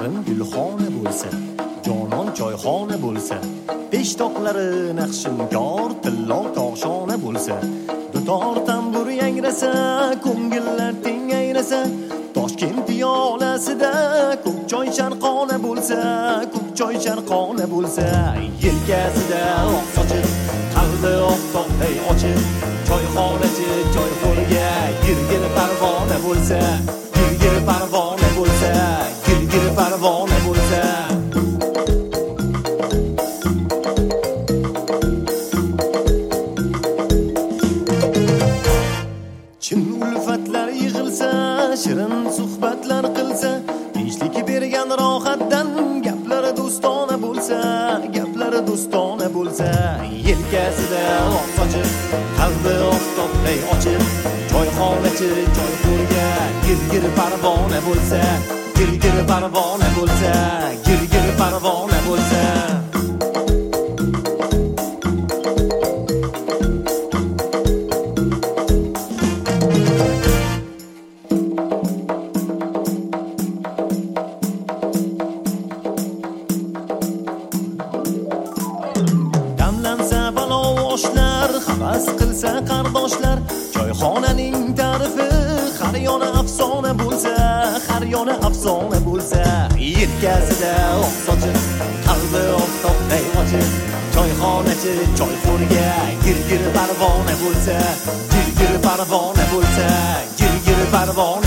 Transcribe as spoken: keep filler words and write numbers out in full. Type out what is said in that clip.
shahrim gulxona bo'lsa, jonon choyxona bo'lsa, peshtoqlari naqshinkor tillo toshona bo'lsa, dutor tambur yangrasa, ko'ngillar tengayrasa, Toshkent piyolasida ko'k choy sharqona bo'lsa, ko'k choy sharqona bo'lsa, yelkasida oq sochiq, qalbi oftobday ochiq, choyxonachi choyxo'rga girgir parvona bo'lsa, girgir parvona bo'lsa, girgir parvona bo'lsa. Chin ulfatlar yig'ilsa, shirin suhbatlar qilsa, tinchlik bergan rohatdan gaplari do'stona bo'lsa, gaplari do'stona bo'lsa, yelkasida oq sochiq, qalbi oftobday ochiq, choyxonachi choyxo'rga girgir parvona bo'lsa, girgir parvona bo'lsa, girgir parvona bo'lsa. Havas qilsa qardoshlar, choyxonaning ta'rifi har yona afsona bo'lsa, har yona afsona bo'lsa, yelkasida oq sochiq, qalbi oftobday ochiq, choyxonachi choyxo'rga girgir parvona bo'lsa, girgir parvona bo'lsa, girgir parvona